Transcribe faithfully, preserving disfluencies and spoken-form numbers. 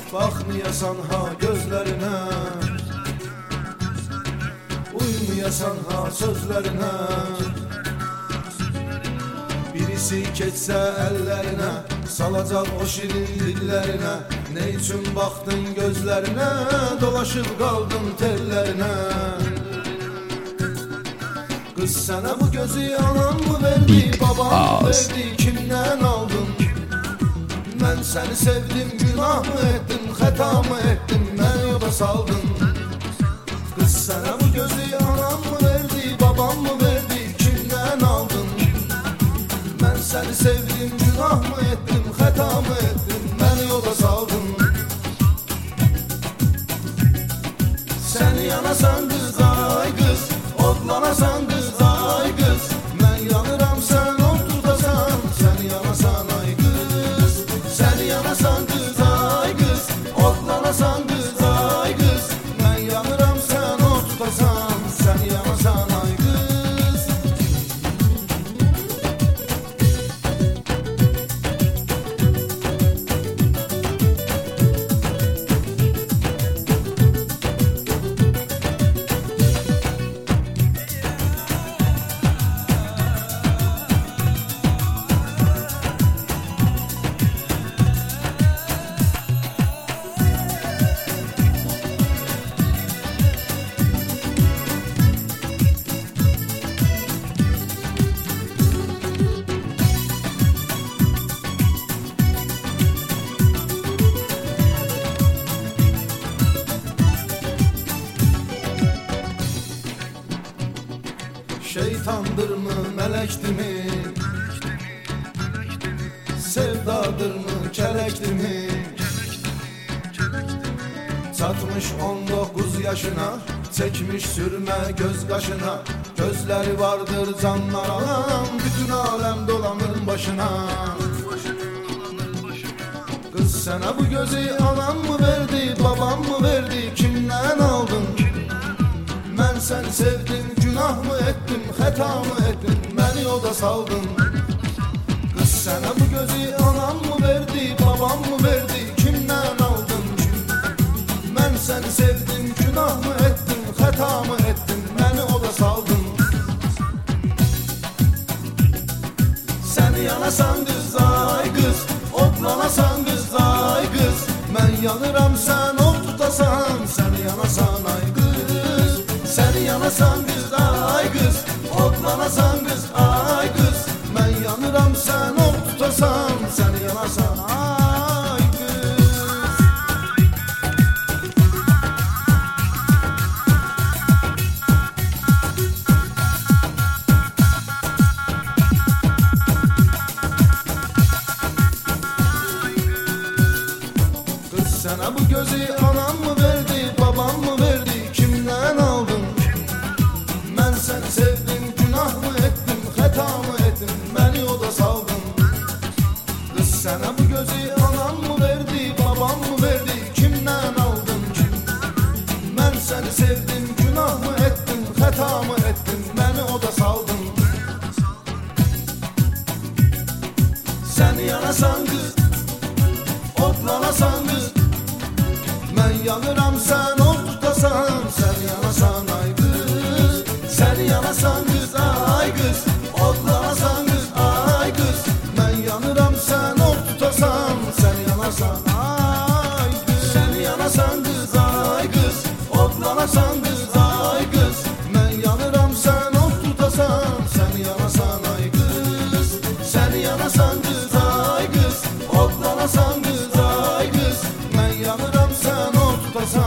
Bakmayasan ha gözlerine, uymayasan ha sözlerine. Birisi keçse ellerine, salacak o şirin dillerine. Ne için baktın gözlerine, dolaşıp kaldın tellerine. Kız sana bu gözü anan mı verdi, babam mı verdi, kimden aldın? Ben seni sevdim, günah mı ettim, hata mı ettim, beni yola saldın. Kız sana bu gözü anan mı verdi, babam mı verdi, kimden aldın? Ben seni sevdim, günah mı ettim, hata mı ettim, beni yola saldın. Sen yanasan kız ay kız, otlanasan kız ay kız. Ben yanıram sen ot tutasan, sen yanasan ay kız. Sen yanasan kız ay kız, otlanasan kız ay kız. Ben yanıram sen ot tutasan, sen yanasan ay kız. Şeytandır mı, melektir mi? Sevdadır mı, kelektir mi? Çatmış on dokuz yaşına, çekmiş sürme göz kaşına. Gözleri vardır canlar alan, bütün alem dolanır başına. Kız sana bu gözü anan mı verdi, babam mı verdi, kimden aldın? Ben seni sevdim, günah mı ettim, hata mı ettim, beni yolda saldın. Kız sana bu gözü anan mı verdi, babam mı verdi, kimden aldın? Ben seni sevdim, günah mı ettim, hata mı ettim, beni yolda saldın. Sen yanasan kız ay kız, otlanasan kız ay kız. Ben yanıram sen ot tutasan, sen yanasan ay kız. Sen yanasan kız ay kız, otlanasan kız ay kız. Ben yanıram sen ot tutasan, sen yanasan ay kız. Kız sana bu gözü anan mı verdi, babam mı verdi, kimden aldın? Ben seni sevdim, günah mı ettim, hata mı ettim, beni yolda saldın. Kız sana bu gözü anan mı verdi, babam mı verdi, kimden aldın? Ben seni sevdim, günah mı ettim, hata mı ettim, beni yolda saldın. Sen yanasan kız, otlanasan kız. Ben yanıram sen ot tutasan, sen yanasan ay kız. Sen yanasan kız ay kız, otlanasan kız ay kız. Ben yanıram sen ot tutasan, sen yanasan ay kız. Sen yanasan kız ay kız, otlanasan kız ay kız. Ben yanıram sen ot tutasan, sen yanasan ay kız. Sen yanasan kız ay kız, otlanasan kız ay kız. Ben yanıram sen ot tutasan.